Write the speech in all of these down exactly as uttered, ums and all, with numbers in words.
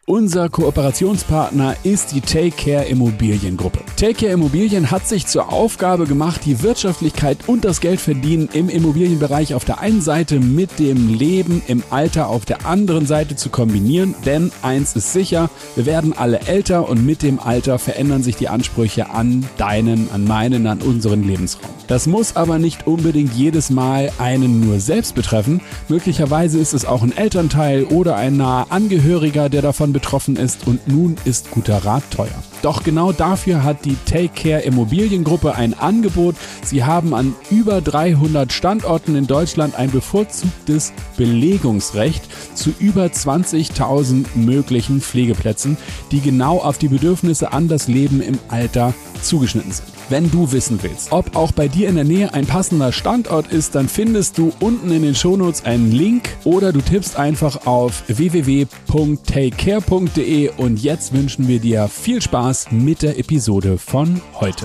Unser Kooperationspartner ist die Take Care Immobiliengruppe. Take Care Immobilien hat sich zur Aufgabe gemacht, die Wirtschaftlichkeit und das Geldverdienen im Immobilienbereich auf der einen Seite mit dem Leben im Alter auf der anderen Seite zu kombinieren. Denn eins ist sicher, wir werden alle älter und mit dem Alter verändern sich die Ansprüche an deinen, an meinen, an unseren Lebensraum. Das muss aber nicht unbedingt jedes Mal einen nur selbst betreffen. Möglicherweise ist es auch ein Elternteil oder ein naher Angehöriger, der davon betroffen ist, und nun ist guter Rat teuer. Doch genau dafür hat die Take Care Immobiliengruppe ein Angebot. Sie haben an über dreihundert Standorten in Deutschland ein bevorzugtes Belegungsrecht zu über zwanzigtausend möglichen Pflegeplätzen, die genau auf die Bedürfnisse an das Leben im Alter zugeschnitten sind. Wenn du wissen willst, ob auch bei dir in der Nähe ein passender Standort ist, dann findest du unten in den Shownotes einen Link oder du tippst einfach auf w w w punkt take care punkt d e und jetzt wünschen wir dir viel Spaß mit der Episode von heute.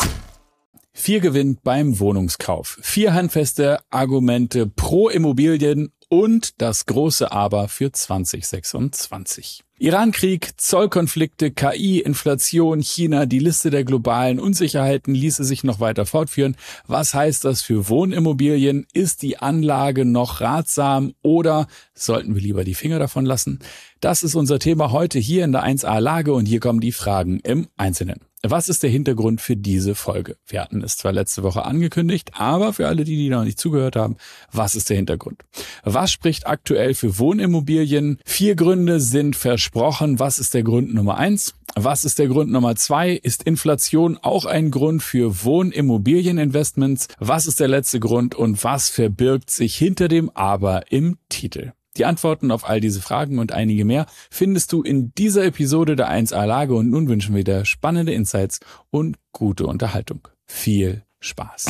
Vier gewinnt beim Wohnungskauf. Vier handfeste Argumente pro Immobilien und das große Aber für zwanzig sechsundzwanzig. Irankrieg, Zollkonflikte, K I, Inflation, China, die Liste der globalen Unsicherheiten ließe sich noch weiter fortführen. Was heißt das für Wohnimmobilien? Ist die Anlage noch ratsam oder sollten wir lieber die Finger davon lassen? Das ist unser Thema heute hier in der eins a Lage und hier kommen die Fragen im Einzelnen. Was ist der Hintergrund für diese Folge? Wir hatten es zwar letzte Woche angekündigt, aber für alle, die, die noch nicht zugehört haben, was ist der Hintergrund? Was spricht aktuell für Wohnimmobilien? Vier Gründe sind versprochen. Was ist der Grund Nummer eins? Was ist der Grund Nummer zwei? Ist Inflation auch ein Grund für Wohnimmobilieninvestments? Was ist der letzte Grund und was verbirgt sich hinter dem Aber im Titel? Die Antworten auf all diese Fragen und einige mehr findest du in dieser Episode der eins a Lage und nun wünschen wir dir spannende Insights und gute Unterhaltung. Viel Spaß!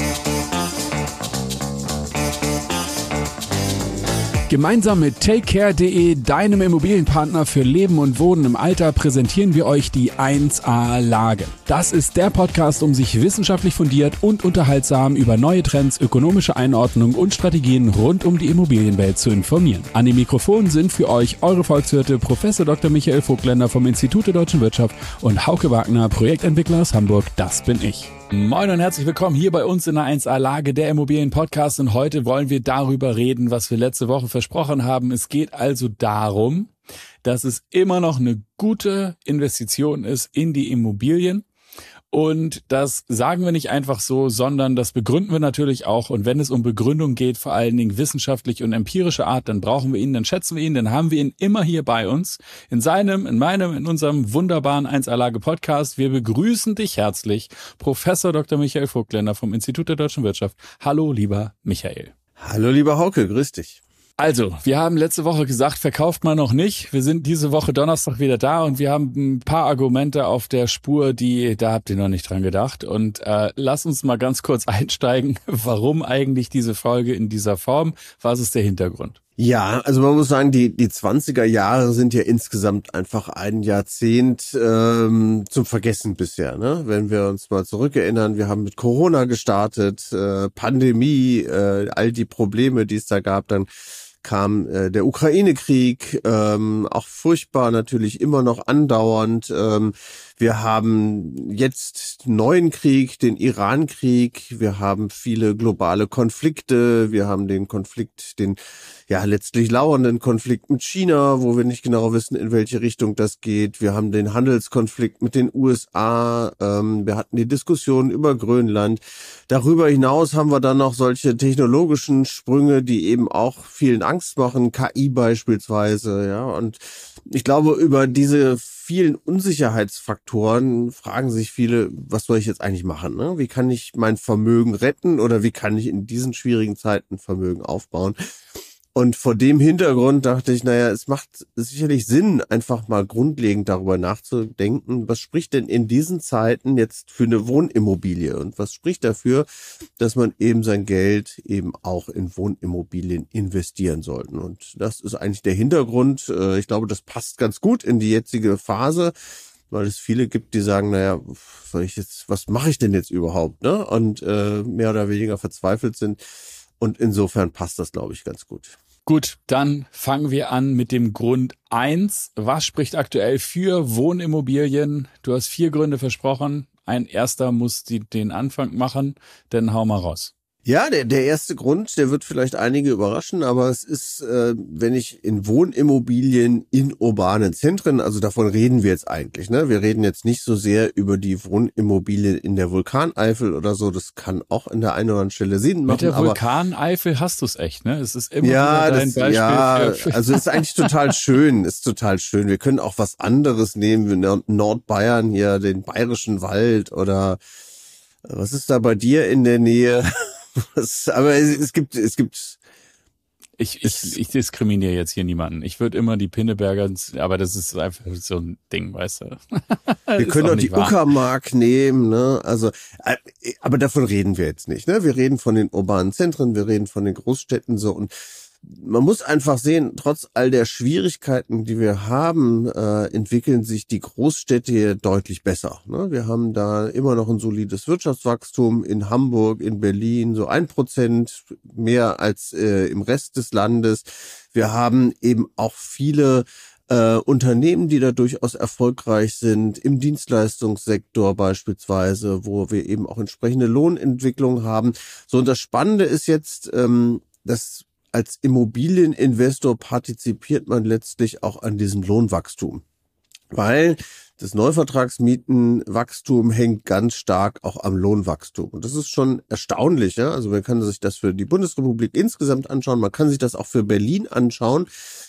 Gemeinsam mit take care punkt d e, deinem Immobilienpartner für Leben und Wohnen im Alter, präsentieren wir euch die eins a Lage. Das ist der Podcast, um sich wissenschaftlich fundiert und unterhaltsam über neue Trends, ökonomische Einordnung und Strategien rund um die Immobilienwelt zu informieren. An den Mikrofonen sind für euch eure Volkswirte Professor Doktor Michael Vogtländer vom Institut der Deutschen Wirtschaft und Hauke Wagner, Projektentwickler aus Hamburg. Das bin ich. Moin und herzlich willkommen hier bei uns in der eins a Lage, der Immobilien-Podcast, und heute wollen wir darüber reden, was wir letzte Woche versprochen haben. Es geht also darum, dass es immer noch eine gute Investition ist in die Immobilien. Und das sagen wir nicht einfach so, sondern das begründen wir natürlich auch. Und wenn es um Begründung geht, vor allen Dingen wissenschaftlich und empirische Art, dann brauchen wir ihn, dann schätzen wir ihn, dann haben wir ihn immer hier bei uns. In seinem, in meinem, in unserem wunderbaren eins a Lage Podcast. Wir begrüßen dich herzlich, Professor Doktor Michael Vogtländer vom Institut der Deutschen Wirtschaft. Hallo, lieber Michael. Hallo, lieber Hauke, grüß dich. Also, wir haben letzte Woche gesagt, verkauft man noch nicht. Wir sind diese Woche Donnerstag wieder da und wir haben ein paar Argumente auf der Spur, die, da habt ihr noch nicht dran gedacht. Und äh, lass uns mal ganz kurz einsteigen, warum eigentlich diese Folge in dieser Form? Was ist der Hintergrund? Ja, also man muss sagen, die die zwanziger Jahre sind ja insgesamt einfach ein Jahrzehnt ähm, zum Vergessen bisher, ne? Wenn wir uns mal zurückerinnern, wir haben mit Corona gestartet, äh, Pandemie, äh, all die Probleme, die es da gab, dann kam äh, der Ukraine-Krieg, ähm, auch furchtbar natürlich immer noch andauernd. Ähm, wir haben jetzt neuen Krieg, den Iran-Krieg, wir haben viele globale Konflikte, wir haben den Konflikt, den ja letztlich lauernden Konflikt mit China, wo wir nicht genau wissen, in welche Richtung das geht. Wir haben den Handelskonflikt mit den U S A, ähm, wir hatten die Diskussion über Grönland. Darüber hinaus haben wir dann noch solche technologischen Sprünge, die eben auch vielen Angst machen, K I beispielsweise, ja. Und ich glaube, über diese vielen Unsicherheitsfaktoren fragen sich viele, was soll ich jetzt eigentlich machen, ne? Wie kann ich mein Vermögen retten oder wie kann ich in diesen schwierigen Zeiten Vermögen aufbauen? Und vor dem Hintergrund dachte ich, naja, es macht sicherlich Sinn, einfach mal grundlegend darüber nachzudenken, was spricht denn in diesen Zeiten jetzt für eine Wohnimmobilie und was spricht dafür, dass man eben sein Geld eben auch in Wohnimmobilien investieren sollte. Und das ist eigentlich der Hintergrund. Ich glaube, das passt ganz gut in die jetzige Phase, weil es viele gibt, die sagen, naja, soll ich jetzt, was mache ich denn jetzt überhaupt, ne? Und äh, mehr oder weniger verzweifelt sind. Und insofern passt das, glaube ich, ganz gut. Gut, dann fangen wir an mit dem Grund eins. Was spricht aktuell für Wohnimmobilien? Du hast vier Gründe versprochen. Ein erster muss die, den Anfang machen, dann hau mal raus. Ja, der, der erste Grund, der wird vielleicht einige überraschen, aber es ist, äh, wenn ich in Wohnimmobilien in urbanen Zentren, also davon reden wir jetzt eigentlich, ne? Wir reden jetzt nicht so sehr über die Wohnimmobilien in der Vulkaneifel oder so, das kann auch in der einen oder anderen Stelle Sinn machen. Mit der aber Vulkaneifel hast du es echt, ne? Es ist immer ja, wieder dein das, Beispiel. ja, für, für also ist eigentlich total schön, ist total schön. Wir können auch was anderes nehmen, wie Nordbayern hier, den Bayerischen Wald oder was ist da bei dir in der Nähe? Was, aber es, es gibt, es gibt. Ich, ich, ich diskriminiere jetzt hier niemanden. Ich würde immer die Pinneberger, aber das ist einfach so ein Ding, weißt du. Wir können auch die Uckermark nehmen, ne? Also, aber davon reden wir jetzt nicht, ne? Wir reden von den urbanen Zentren, wir reden von den Großstädten so und man muss einfach sehen, trotz all der Schwierigkeiten, die wir haben, äh, entwickeln sich die Großstädte hier deutlich besser. Ne? Wir haben da immer noch ein solides Wirtschaftswachstum in Hamburg, in Berlin, so ein Prozent mehr als äh, im Rest des Landes. Wir haben eben auch viele äh, Unternehmen, die da durchaus erfolgreich sind, im Dienstleistungssektor beispielsweise, wo wir eben auch entsprechende Lohnentwicklung haben. So, und das Spannende ist jetzt, ähm, dass als Immobilieninvestor partizipiert man letztlich auch an diesem Lohnwachstum, weil das Neuvertragsmietenwachstum hängt ganz stark auch am Lohnwachstum. Und das ist schon erstaunlich. Ja? Also man kann sich das für die Bundesrepublik insgesamt anschauen, man kann sich das auch für Berlin anschauen.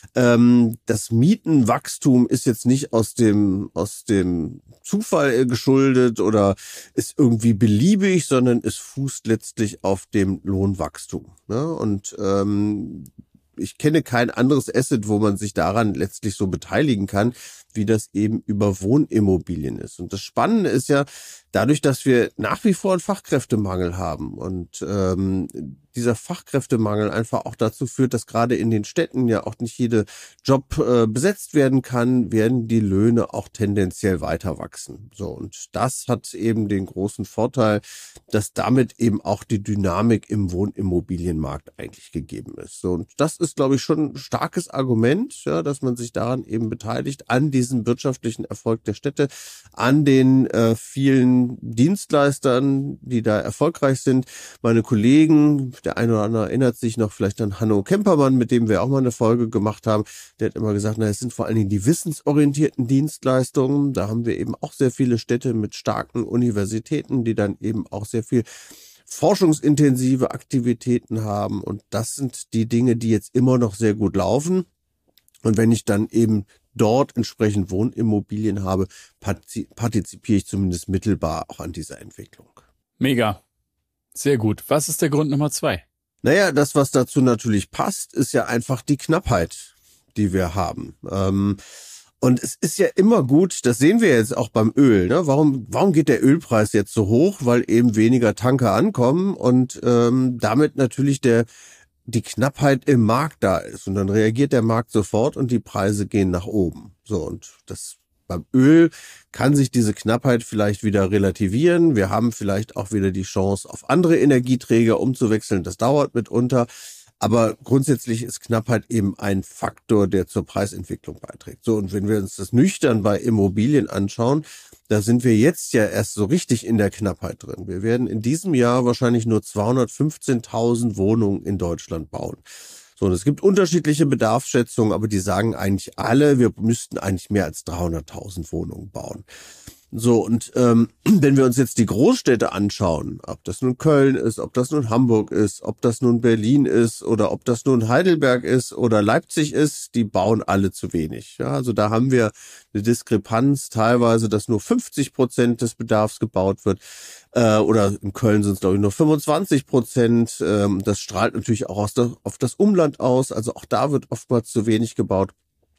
Ähm, das Mietenwachstum ist jetzt nicht aus dem aus dem Zufall geschuldet oder ist irgendwie beliebig, sondern es fußt letztlich auf dem Lohnwachstum. Ne? Und ähm, ich kenne kein anderes Asset, wo man sich daran letztlich so beteiligen kann, wie das eben über Wohnimmobilien ist. Und das Spannende ist ja, dadurch, dass wir nach wie vor einen Fachkräftemangel haben und ähm, dieser Fachkräftemangel einfach auch dazu führt, dass gerade in den Städten ja auch nicht jeder Job äh, besetzt werden kann, werden die Löhne auch tendenziell weiter wachsen. So, und das hat eben den großen Vorteil, dass damit eben auch die Dynamik im Wohnimmobilienmarkt eigentlich gegeben ist. So, und das ist, glaube ich, schon ein starkes Argument, ja, dass man sich daran eben beteiligt, an diesem wirtschaftlichen Erfolg der Städte, an den äh, vielen Dienstleistern, die da erfolgreich sind. Meine Kollegen, der eine oder andere erinnert sich noch vielleicht an Hanno Kempermann, mit dem wir auch mal eine Folge gemacht haben, der hat immer gesagt, na, es sind vor allen Dingen die wissensorientierten Dienstleistungen. Da haben wir eben auch sehr viele Städte mit starken Universitäten, die dann eben auch sehr viel forschungsintensive Aktivitäten haben. Und das sind die Dinge, die jetzt immer noch sehr gut laufen. Und wenn ich dann eben dort entsprechend Wohnimmobilien habe, partizipiere ich zumindest mittelbar auch an dieser Entwicklung. Mega. Sehr gut. Was ist der Grund Nummer zwei? Naja, das, was dazu natürlich passt, ist ja einfach die Knappheit, die wir haben. Ähm, und es ist ja immer gut, das sehen wir jetzt auch beim Öl. Ne? Warum, warum geht der Ölpreis jetzt so hoch? Weil eben weniger Tanker ankommen und ähm, damit natürlich der die Knappheit im Markt da ist. Und dann reagiert der Markt sofort und die Preise gehen nach oben. So, und das beim Öl kann sich diese Knappheit vielleicht wieder relativieren. Wir haben vielleicht auch wieder die Chance, auf andere Energieträger umzuwechseln. Das dauert mitunter. Aber grundsätzlich ist Knappheit eben ein Faktor, der zur Preisentwicklung beiträgt. So, und wenn wir uns das nüchtern bei Immobilien anschauen, da sind wir jetzt ja erst so richtig in der Knappheit drin. Wir werden in diesem Jahr wahrscheinlich nur zweihundertfünfzehntausend Wohnungen in Deutschland bauen. So, und es gibt unterschiedliche Bedarfsschätzungen, aber die sagen eigentlich alle, wir müssten eigentlich mehr als dreihunderttausend Wohnungen bauen. So, und ähm, wenn wir uns jetzt die Großstädte anschauen, ob das nun Köln ist, ob das nun Hamburg ist, ob das nun Berlin ist oder ob das nun Heidelberg ist oder Leipzig ist, die bauen alle zu wenig. Ja, also da haben wir eine Diskrepanz teilweise, dass nur fünfzig Prozent des Bedarfs gebaut wird. Äh, oder in Köln sind es, glaube ich, nur fünfundzwanzig Prozent. Ähm, das strahlt natürlich auch aus der, auf das Umland aus. Also auch da wird oftmals zu wenig gebaut.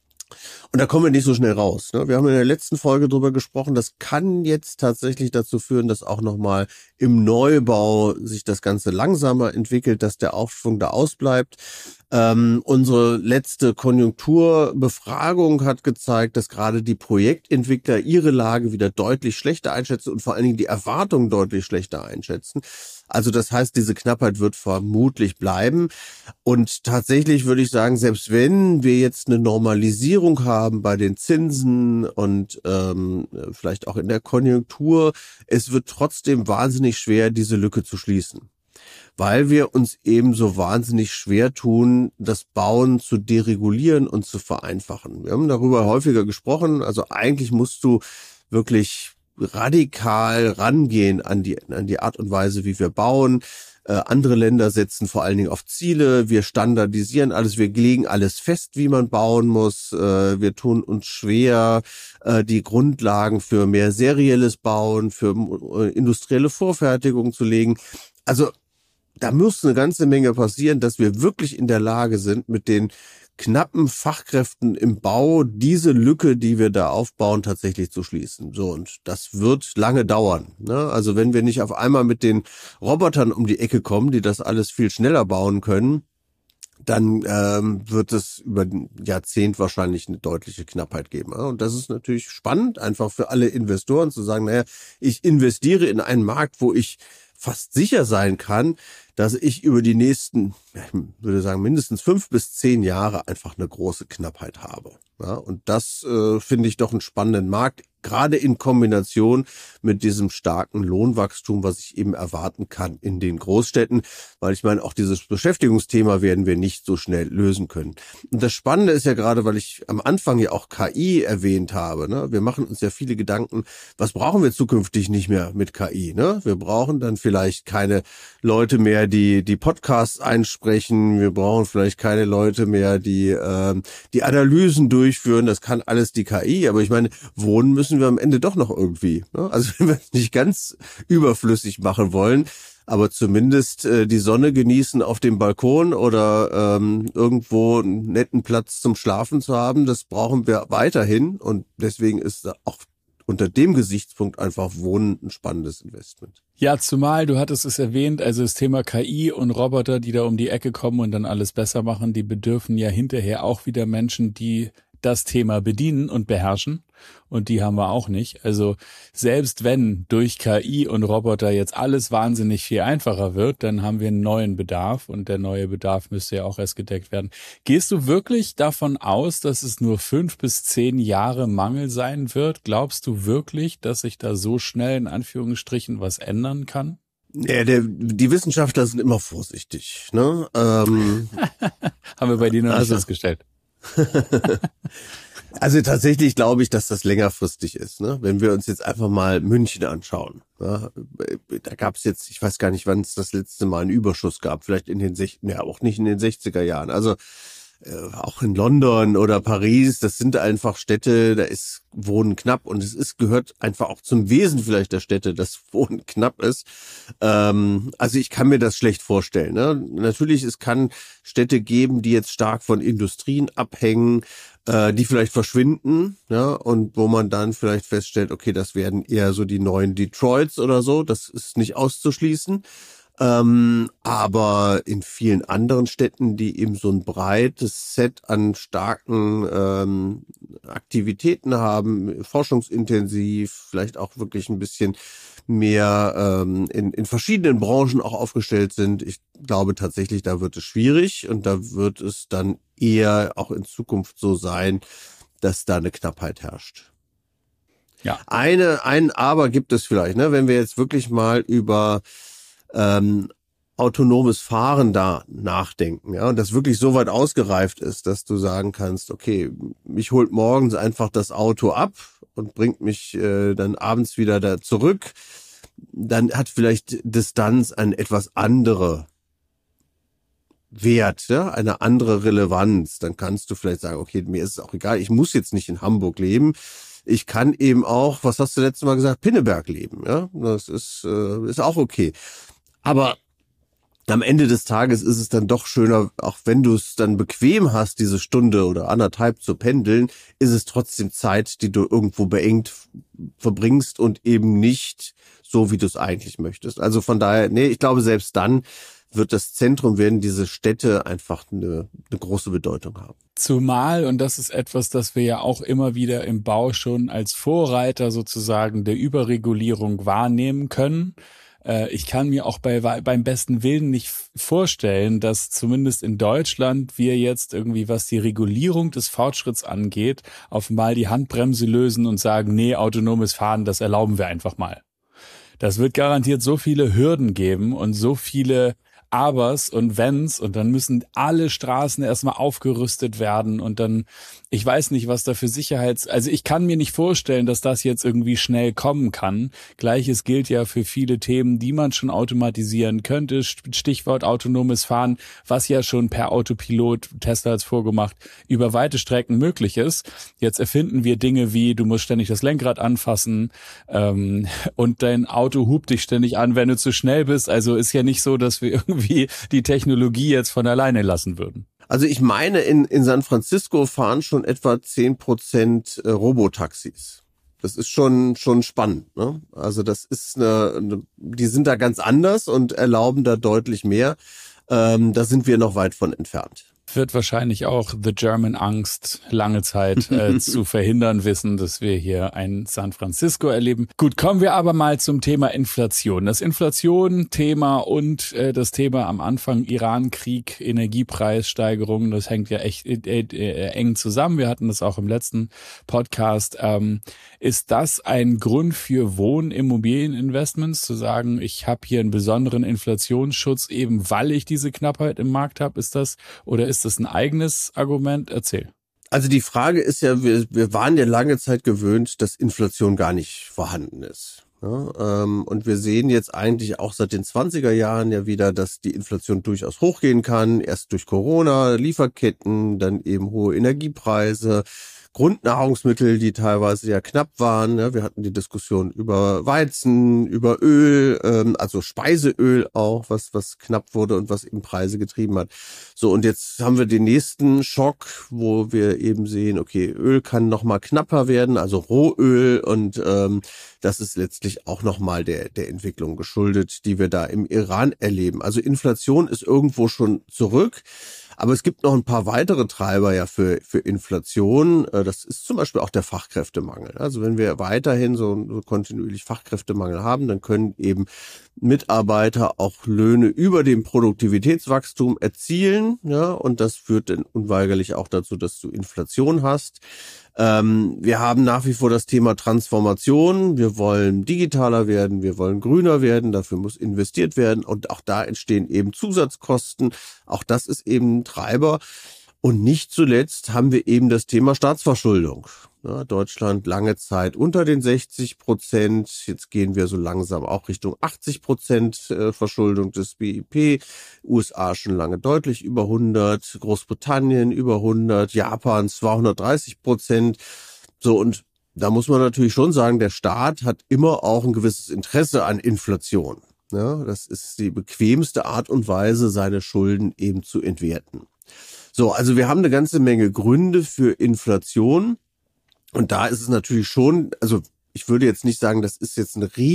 Und da kommen wir nicht so schnell raus. Ne? Wir haben in der letzten Folge drüber gesprochen, das kann jetzt tatsächlich dazu führen, dass auch nochmal im Neubau sich das Ganze langsamer entwickelt, dass der Aufschwung da ausbleibt. Ähm, unsere letzte Konjunkturbefragung hat gezeigt, dass gerade die Projektentwickler ihre Lage wieder deutlich schlechter einschätzen und vor allen Dingen die Erwartungen deutlich schlechter einschätzen. Also das heißt, diese Knappheit wird vermutlich bleiben. Und tatsächlich würde ich sagen, selbst wenn wir jetzt eine Normalisierung haben bei den Zinsen und ähm, vielleicht auch in der Konjunktur, es wird trotzdem wahnsinnig schwer, diese Lücke zu schließen. Weil wir uns eben so wahnsinnig schwer tun, das Bauen zu deregulieren und zu vereinfachen. Wir haben darüber häufiger gesprochen. Also eigentlich musst du wirklich radikal rangehen an die, an die Art und Weise, wie wir bauen. Äh, andere Länder setzen vor allen Dingen auf Ziele. Wir standardisieren alles. Wir legen alles fest, wie man bauen muss. Äh, wir tun uns schwer, äh, die Grundlagen für mehr serielles Bauen, für äh, industrielle Vorfertigung zu legen. Also da muss eine ganze Menge passieren, dass wir wirklich in der Lage sind, mit den knappen Fachkräften im Bau diese Lücke, die wir da aufbauen, tatsächlich zu schließen. So, und das wird lange dauern, ne? Also wenn wir nicht auf einmal mit den Robotern um die Ecke kommen, die das alles viel schneller bauen können, dann ähm, wird es über ein Jahrzehnt wahrscheinlich eine deutliche Knappheit geben. Ja? Und das ist natürlich spannend, einfach für alle Investoren zu sagen, naja, ich investiere in einen Markt, wo ich fast sicher sein kann, dass ich über die nächsten, ich würde sagen, mindestens fünf bis zehn Jahre einfach eine große Knappheit habe. Ja, und das äh, finde ich doch einen spannenden Markt, gerade in Kombination mit diesem starken Lohnwachstum, was ich eben erwarten kann in den Großstädten, weil ich meine, auch dieses Beschäftigungsthema werden wir nicht so schnell lösen können. Und das Spannende ist ja gerade, weil ich am Anfang ja auch K I erwähnt habe, ne? Wir machen uns ja viele Gedanken, was brauchen wir zukünftig nicht mehr mit K I, ne? Wir brauchen dann vielleicht keine Leute mehr, die die Podcasts einsprechen, wir brauchen vielleicht keine Leute mehr, die äh, die Analysen durchführen, das kann alles die K I, aber ich meine, wohnen müssen wir am Ende doch noch irgendwie, ne? Also wenn wir es nicht ganz überflüssig machen wollen, aber zumindest äh, die Sonne genießen auf dem Balkon oder ähm, irgendwo einen netten Platz zum Schlafen zu haben, das brauchen wir weiterhin und deswegen ist auch unter dem Gesichtspunkt einfach Wohnen ein spannendes Investment. Ja, zumal, du hattest es erwähnt, also das Thema K I und Roboter, die da um die Ecke kommen und dann alles besser machen, die bedürfen ja hinterher auch wieder Menschen, die das Thema bedienen und beherrschen. Und die haben wir auch nicht. Also selbst wenn durch K I und Roboter jetzt alles wahnsinnig viel einfacher wird, dann haben wir einen neuen Bedarf und der neue Bedarf müsste ja auch erst gedeckt werden. Gehst du wirklich davon aus, dass es nur fünf bis zehn Jahre Mangel sein wird? Glaubst du wirklich, dass sich da so schnell in Anführungsstrichen was ändern kann? Ja, der, die Wissenschaftler sind immer vorsichtig, ne? Ähm, haben wir bei dir noch nicht also, festgestellt. Also tatsächlich glaube ich, dass das längerfristig ist, ne? Wenn wir uns jetzt einfach mal München anschauen. Ja, da gab es jetzt, ich weiß gar nicht, wann es das letzte Mal einen Überschuss gab, vielleicht in den sech, ja auch nicht in den sechziger Jahren. Also äh, auch in London oder Paris, das sind einfach Städte, da ist Wohnen knapp und es ist gehört einfach auch zum Wesen vielleicht der Städte, dass Wohnen knapp ist. Ähm, also ich kann mir das schlecht vorstellen, ne? Natürlich, es kann Städte geben, die jetzt stark von Industrien abhängen, äh, die vielleicht verschwinden, ja, und wo man dann vielleicht feststellt, okay, das werden eher so die neuen Detroits oder so, das ist nicht auszuschließen. Ähm, aber in vielen anderen Städten, die eben so ein breites Set an starken ähm, Aktivitäten haben, forschungsintensiv, vielleicht auch wirklich ein bisschen mehr ähm, in, in verschiedenen Branchen auch aufgestellt sind. Ich glaube tatsächlich, da wird es schwierig und da wird es dann eher auch in Zukunft so sein, dass da eine Knappheit herrscht. Ja. Eine, ein Aber gibt es vielleicht, ne, wenn wir jetzt wirklich mal über ähm, autonomes Fahren da nachdenken, ja, und das wirklich so weit ausgereift ist, dass du sagen kannst, okay, mich holt morgens einfach das Auto ab und bringt mich äh, dann abends wieder da zurück, dann hat vielleicht Distanz eine etwas andere Wert, ja, eine andere Relevanz. Dann kannst du vielleicht sagen, okay, mir ist es auch egal, ich muss jetzt nicht in Hamburg leben. Ich kann eben auch, was hast du letztes Mal gesagt, Pinneberg leben, ja, das ist äh, ist auch okay. Aber am Ende des Tages ist es dann doch schöner, auch wenn du es dann bequem hast, diese Stunde oder anderthalb zu pendeln, ist es trotzdem Zeit, die du irgendwo beengt verbringst und eben nicht so, wie du es eigentlich möchtest. Also von daher, nee, ich glaube, selbst dann wird das Zentrum, werden diese Städte einfach eine, eine große Bedeutung haben. Zumal, und das ist etwas, das wir ja auch immer wieder im Bau schon als Vorreiter sozusagen der Überregulierung wahrnehmen können. Ich kann mir auch bei, beim besten Willen nicht vorstellen, dass zumindest in Deutschland wir jetzt irgendwie, was die Regulierung des Fortschritts angeht, auf mal die Handbremse lösen und sagen, nee, autonomes Fahren, das erlauben wir einfach mal. Das wird garantiert so viele Hürden geben und so viele Abers und Wenns und dann müssen alle Straßen erstmal aufgerüstet werden und dann, ich weiß nicht, was da für Sicherheits... Also ich kann mir nicht vorstellen, dass das jetzt irgendwie schnell kommen kann. Gleiches gilt ja für viele Themen, die man schon automatisieren könnte. Stichwort autonomes Fahren, was ja schon per Autopilot, Tesla hat's vorgemacht, über weite Strecken möglich ist. Jetzt erfinden wir Dinge wie, du musst ständig das Lenkrad anfassen ähm, und dein Auto hupt dich ständig an, wenn du zu schnell bist. Also ist ja nicht so, dass wir irgendwie die Technologie jetzt von alleine lassen würden. Also ich meine, in, in San Francisco fahren schon etwa zehn Prozent Robotaxis. Das ist schon, schon spannend, ne? Also das ist eine, eine, die sind da ganz anders und erlauben da deutlich mehr. Ähm, da sind wir noch weit von entfernt. Wird wahrscheinlich auch The German Angst lange Zeit äh, zu verhindern wissen, dass wir hier ein San Francisco erleben. Gut, kommen wir aber mal zum Thema Inflation. Das Inflation-Thema und äh, das Thema am Anfang Iran-Krieg, Energiepreissteigerungen, das hängt ja echt äh, äh, eng zusammen. Wir hatten das auch im letzten Podcast. Ähm, ist das ein Grund für Wohnimmobilieninvestments, zu sagen, ich habe hier einen besonderen Inflationsschutz, eben weil ich diese Knappheit im Markt habe? Ist das, oder ist das ein eigenes Argument? Erzähl. Also die Frage ist ja, wir, wir waren ja lange Zeit gewöhnt, dass Inflation gar nicht vorhanden ist. Ja, ähm, und wir sehen jetzt eigentlich auch seit den zwanziger Jahren ja wieder, dass die Inflation durchaus hochgehen kann. Erst durch Corona, Lieferketten, dann eben hohe Energiepreise, Grundnahrungsmittel, die teilweise ja knapp waren. Ja, wir hatten die Diskussion über Weizen, über Öl, ähm, also Speiseöl auch, was was knapp wurde und was eben Preise getrieben hat. So, und jetzt haben wir den nächsten Schock, wo wir eben sehen, okay, Öl kann noch mal knapper werden, also Rohöl, und ähm, das ist letztlich auch noch mal der der Entwicklung geschuldet, die wir da im Iran erleben. Also Inflation ist irgendwo schon zurück. Aber es gibt noch ein paar weitere Treiber ja für für Inflation. Das ist zum Beispiel auch der Fachkräftemangel. Also wenn wir weiterhin so, so kontinuierlich Fachkräftemangel haben, dann können eben Mitarbeiter auch Löhne über dem Produktivitätswachstum erzielen. Ja, und das führt dann unweigerlich auch dazu, dass du Inflation hast. Ähm, wir haben nach wie vor das Thema Transformation. Wir wollen digitaler werden, wir wollen grüner werden, dafür muss investiert werden und auch da entstehen eben Zusatzkosten. Auch das ist eben ein Treiber. Und nicht zuletzt haben wir eben das Thema Staatsverschuldung. Ja, Deutschland lange Zeit unter den sechzig Prozent. Jetzt gehen wir so langsam auch Richtung achtzig Prozent Verschuldung des B I P. U S A schon lange deutlich über hundert. Großbritannien über hundert. Japan zweihundertdreißig Prozent. So, und da muss man natürlich schon sagen, der Staat hat immer auch ein gewisses Interesse an Inflation. Ja, das ist die bequemste Art und Weise, seine Schulden eben zu entwerten. So, also wir haben eine ganze Menge Gründe für Inflation. Und da ist es natürlich schon, also ich würde jetzt nicht sagen, das ist jetzt eine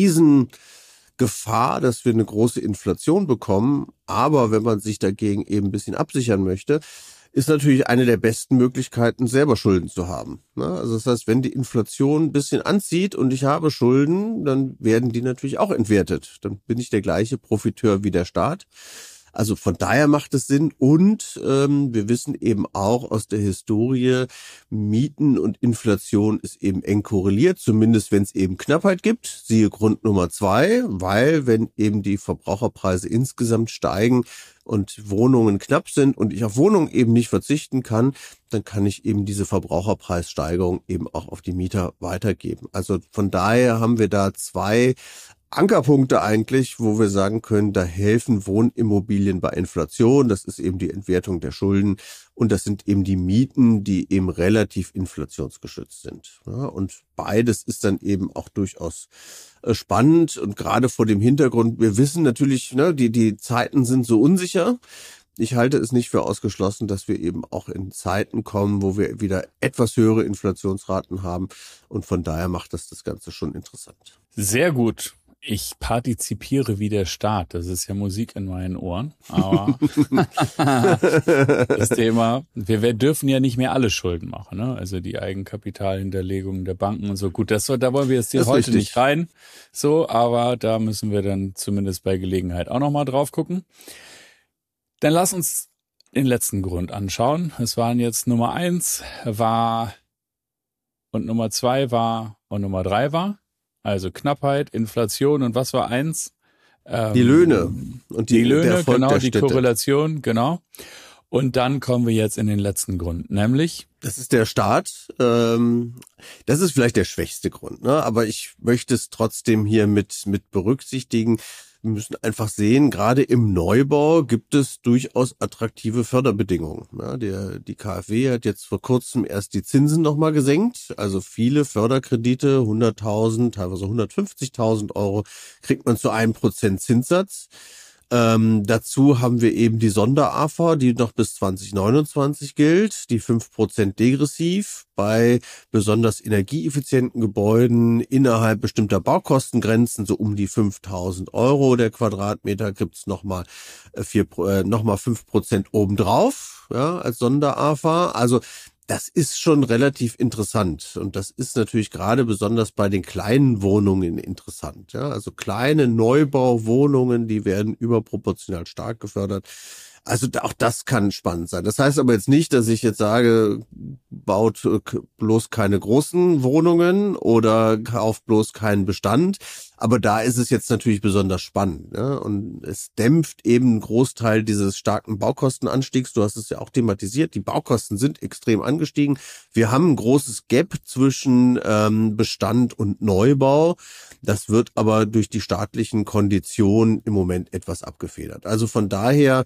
Riesengefahr, dass wir eine große Inflation bekommen. Aber wenn man sich dagegen eben ein bisschen absichern möchte, ist natürlich eine der besten Möglichkeiten, selber Schulden zu haben. Also das heißt, wenn die Inflation ein bisschen anzieht und ich habe Schulden, dann werden die natürlich auch entwertet. Dann bin ich der gleiche Profiteur wie der Staat. Also von daher macht es Sinn, und ähm, wir wissen eben auch aus der Historie, Mieten und Inflation ist eben eng korreliert, zumindest wenn es eben Knappheit gibt. Siehe Grund Nummer zwei, weil wenn eben die Verbraucherpreise insgesamt steigen und Wohnungen knapp sind und ich auf Wohnungen eben nicht verzichten kann, dann kann ich eben diese Verbraucherpreissteigerung eben auch auf die Mieter weitergeben. Also von daher haben wir da zwei Ankerpunkte eigentlich, wo wir sagen können, da helfen Wohnimmobilien bei Inflation. Das ist eben die Entwertung der Schulden und das sind eben die Mieten, die eben relativ inflationsgeschützt sind. Ja, und beides ist dann eben auch durchaus spannend und gerade vor dem Hintergrund, wir wissen natürlich, ne, die, die Zeiten sind so unsicher. Ich halte es nicht für ausgeschlossen, dass wir eben auch in Zeiten kommen, wo wir wieder etwas höhere Inflationsraten haben und von daher macht das das Ganze schon interessant. Sehr gut. Ich partizipiere wie der Staat. Das ist ja Musik in meinen Ohren. Aber das Thema, wir, wir dürfen ja nicht mehr alle Schulden machen, ne? Also die Eigenkapitalhinterlegungen der Banken und so. Gut, das, da wollen wir jetzt hier heute richtig. nicht rein. So, aber da müssen wir dann zumindest bei Gelegenheit auch nochmal drauf gucken. Dann lass uns den letzten Grund anschauen. Es waren jetzt Nummer eins war und Nummer zwei war und Nummer drei war. Also Knappheit, Inflation und was war eins? Ähm, die Löhne. Und die, die Löhne, der Erfolg genau, der die Städte. Korrelation, genau. Und dann kommen wir jetzt in den letzten Grund, nämlich? Das ist der Staat. Ähm, das ist vielleicht der schwächste Grund, ne? Aber ich möchte es trotzdem hier mit, mit berücksichtigen. Wir müssen einfach sehen, gerade im Neubau gibt es durchaus attraktive Förderbedingungen. Ja, der, die KfW hat jetzt vor kurzem erst die Zinsen nochmal gesenkt. Also viele Förderkredite, hunderttausend, teilweise hundertfünfzigtausend Euro, kriegt man zu einem Prozent Zinssatz. Ähm, dazu haben wir eben die Sonder-A F A, die noch bis zwanzig neunundzwanzig gilt, die fünf Prozent degressiv bei besonders energieeffizienten Gebäuden innerhalb bestimmter Baukostengrenzen, so um die fünftausend Euro der Quadratmeter, gibt's nochmal vier, äh, nochmal fünf Prozent obendrauf, ja, als Sonder-A F A. Also das ist schon relativ interessant und das ist natürlich gerade besonders bei den kleinen Wohnungen interessant. Ja, also kleine Neubauwohnungen, die werden überproportional stark gefördert. Also auch das kann spannend sein. Das heißt aber jetzt nicht, dass ich jetzt sage, baut bloß keine großen Wohnungen oder kauft bloß keinen Bestand. Aber da ist es jetzt natürlich besonders spannend, ne? Und es dämpft eben einen Großteil dieses starken Baukostenanstiegs. Du hast es ja auch thematisiert. Die Baukosten sind extrem angestiegen. Wir haben ein großes Gap zwischen ähm, Bestand und Neubau. Das wird aber durch die staatlichen Konditionen im Moment etwas abgefedert. Also von daher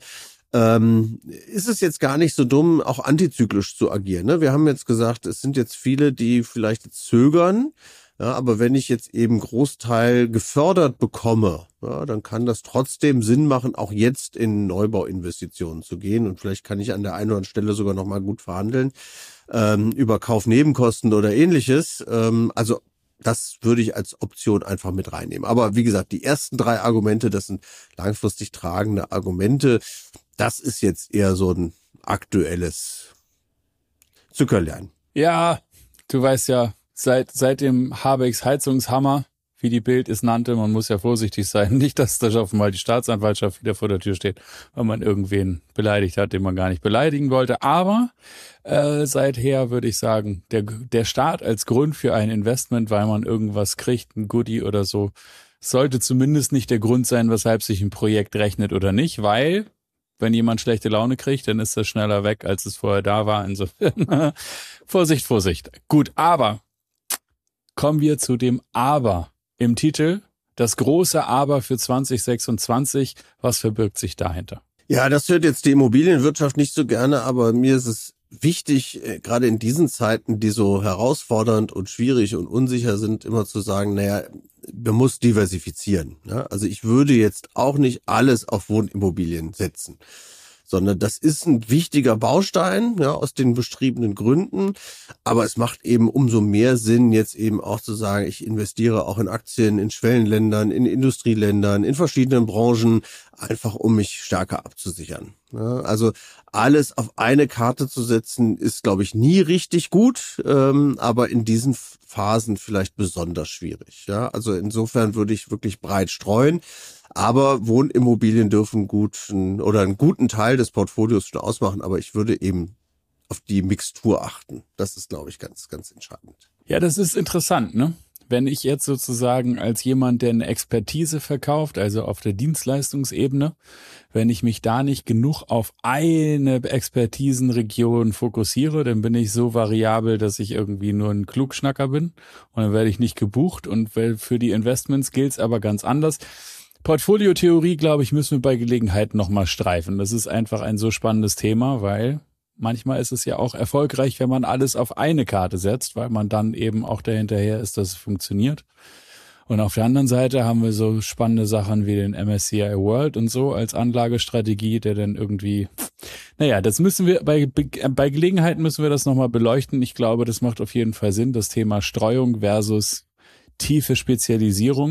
ähm, ist es jetzt gar nicht so dumm, auch antizyklisch zu agieren, ne? Wir haben jetzt gesagt, es sind jetzt viele, die vielleicht jetzt zögern. Ja, aber wenn ich jetzt eben Großteil gefördert bekomme, ja, dann kann das trotzdem Sinn machen, auch jetzt in Neubauinvestitionen zu gehen. Und vielleicht kann ich an der einen oder anderen Stelle sogar nochmal gut verhandeln ähm, über Kaufnebenkosten oder ähnliches. Ähm, also das würde ich als Option einfach mit reinnehmen. Aber wie gesagt, die ersten drei Argumente, das sind langfristig tragende Argumente. Das ist jetzt eher so ein aktuelles Zückerlein. Ja, du weißt ja, Seit, seit dem Habecks Heizungshammer, wie die Bild es nannte, man muss ja vorsichtig sein, nicht, dass da schon mal die Staatsanwaltschaft wieder vor der Tür steht, weil man irgendwen beleidigt hat, den man gar nicht beleidigen wollte. Aber äh, seither würde ich sagen, der, der Staat als Grund für ein Investment, weil man irgendwas kriegt, ein Goodie oder so, sollte zumindest nicht der Grund sein, weshalb sich ein Projekt rechnet oder nicht, weil wenn jemand schlechte Laune kriegt, dann ist das schneller weg, als es vorher da war. Insofern Vorsicht, Vorsicht. Gut, aber kommen wir zu dem Aber im Titel. Das große Aber für zwanzig sechsundzwanzig. Was verbirgt sich dahinter? Ja, das hört jetzt die Immobilienwirtschaft nicht so gerne, aber mir ist es wichtig, gerade in diesen Zeiten, die so herausfordernd und schwierig und unsicher sind, immer zu sagen, naja, man muss diversifizieren. Ja? Also ich würde jetzt auch nicht alles auf Wohnimmobilien setzen, sondern das ist ein wichtiger Baustein, ja, aus den beschriebenen Gründen. Aber es macht eben umso mehr Sinn, jetzt eben auch zu sagen, ich investiere auch in Aktien, in Schwellenländern, in Industrieländern, in verschiedenen Branchen, einfach um mich stärker abzusichern. Ja, also alles auf eine Karte zu setzen, ist, glaube ich, nie richtig gut, ähm, aber in diesen Phasen vielleicht besonders schwierig. Ja, also insofern würde ich wirklich breit streuen. Aber Wohnimmobilien dürfen guten oder einen guten Teil des Portfolios schon ausmachen. Aber ich würde eben auf die Mixtur achten. Das ist, glaube ich, ganz, ganz entscheidend. Ja, das ist interessant, ne? Wenn ich jetzt sozusagen als jemand, der eine Expertise verkauft, also auf der Dienstleistungsebene, wenn ich mich da nicht genug auf eine Expertisenregion fokussiere, dann bin ich so variabel, dass ich irgendwie nur ein Klugschnacker bin und dann werde ich nicht gebucht und für die Investments gilt's aber ganz anders. Portfoliotheorie, glaube ich, müssen wir bei Gelegenheit nochmal streifen. Das ist einfach ein so spannendes Thema, weil manchmal ist es ja auch erfolgreich, wenn man alles auf eine Karte setzt, weil man dann eben auch dahinterher ist, dass es funktioniert. Und auf der anderen Seite haben wir so spannende Sachen wie den M S C I World und so als Anlagestrategie, der dann irgendwie, naja, das müssen wir, bei, bei Gelegenheit müssen wir das nochmal beleuchten. Ich glaube, das macht auf jeden Fall Sinn, das Thema Streuung versus tiefe Spezialisierung.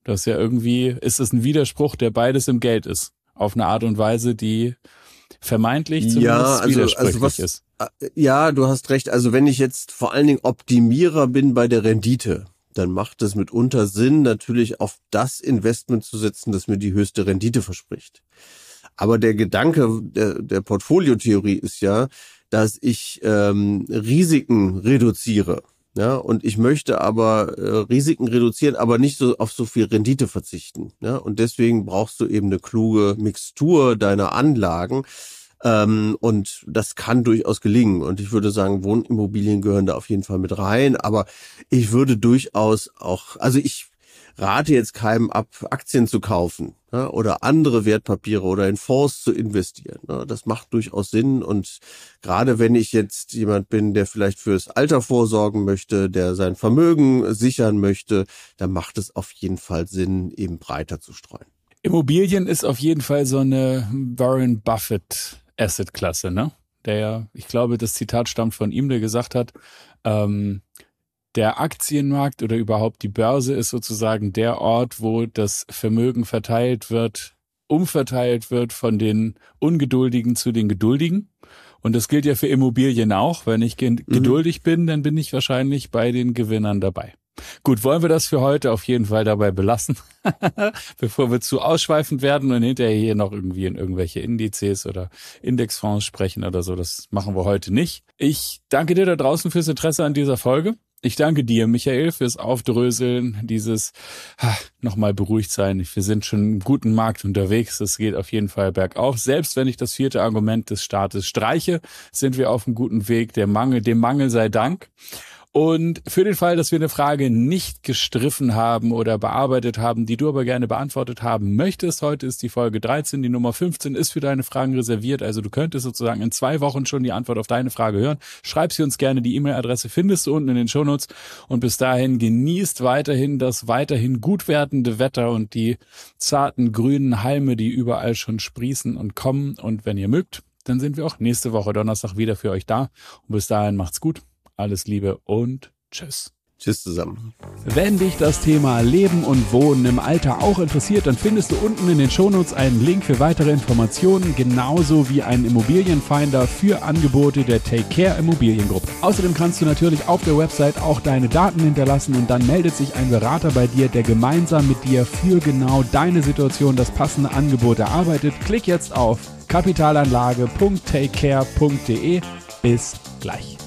Das ist ja irgendwie, ist es ein Widerspruch, der beides im Geld ist. Auf eine Art und Weise, die vermeintlich zumindest ja, also, widersprüchlich also was, ist. Ja, du hast recht. Also wenn ich jetzt vor allen Dingen Optimierer bin bei der Rendite, dann macht es mitunter Sinn, natürlich auf das Investment zu setzen, das mir die höchste Rendite verspricht. Aber der Gedanke der, der Portfoliotheorie ist ja, dass ich ähm, Risiken reduziere. Ja, und ich möchte aber äh, Risiken reduzieren, aber nicht so auf so viel Rendite verzichten. Ja, und deswegen brauchst du eben eine kluge Mixtur deiner Anlagen. Ähm, und das kann durchaus gelingen. Und ich würde sagen, Wohnimmobilien gehören da auf jeden Fall mit rein. Aber ich würde durchaus auch, also ich rate jetzt keinem ab, Aktien zu kaufen, ja, oder andere Wertpapiere oder in Fonds zu investieren. Ja, das macht durchaus Sinn. Und gerade wenn ich jetzt jemand bin, der vielleicht fürs Alter vorsorgen möchte, der sein Vermögen sichern möchte, dann macht es auf jeden Fall Sinn, eben breiter zu streuen. Immobilien ist auf jeden Fall so eine Warren Buffett Asset-Klasse, ne? Der ja, ich glaube, das Zitat stammt von ihm, der gesagt hat, ähm, der Aktienmarkt oder überhaupt die Börse ist sozusagen der Ort, wo das Vermögen verteilt wird, umverteilt wird von den Ungeduldigen zu den Geduldigen. Und das gilt ja für Immobilien auch. Wenn ich ge- geduldig bin, dann bin ich wahrscheinlich bei den Gewinnern dabei. Gut, wollen wir das für heute auf jeden Fall dabei belassen, bevor wir zu ausschweifend werden und hinterher hier noch irgendwie in irgendwelche Indizes oder Indexfonds sprechen oder so. Das machen wir heute nicht. Ich danke dir da draußen fürs Interesse an dieser Folge. Ich danke dir, Michael, fürs Aufdröseln, dieses ha, nochmal beruhigt sein. Wir sind schon im guten Markt unterwegs. Es geht auf jeden Fall bergauf. Selbst wenn ich das vierte Argument des Staates streiche, sind wir auf einem guten Weg. Der Mangel, dem Mangel sei Dank. Und für den Fall, dass wir eine Frage nicht gestriffen haben oder bearbeitet haben, die du aber gerne beantwortet haben möchtest, heute ist die Folge dreizehn, die Nummer fünfzehn ist für deine Fragen reserviert. Also du könntest sozusagen in zwei Wochen schon die Antwort auf deine Frage hören. Schreib sie uns gerne, die E-Mail-Adresse findest du unten in den Shownotes. Und bis dahin genießt weiterhin das weiterhin gut werdende Wetter und die zarten grünen Halme, die überall schon sprießen und kommen. Und wenn ihr mögt, dann sind wir auch nächste Woche Donnerstag wieder für euch da. Und bis dahin macht's gut. Alles Liebe und tschüss. Tschüss zusammen. Wenn dich das Thema Leben und Wohnen im Alter auch interessiert, dann findest du unten in den Shownotes einen Link für weitere Informationen, genauso wie einen Immobilienfinder für Angebote der Take Care Immobiliengruppe. Außerdem kannst du natürlich auf der Website auch deine Daten hinterlassen und dann meldet sich ein Berater bei dir, der gemeinsam mit dir für genau deine Situation das passende Angebot erarbeitet. Klick jetzt auf kapitalanlage punkt takecare punkt de. Bis gleich.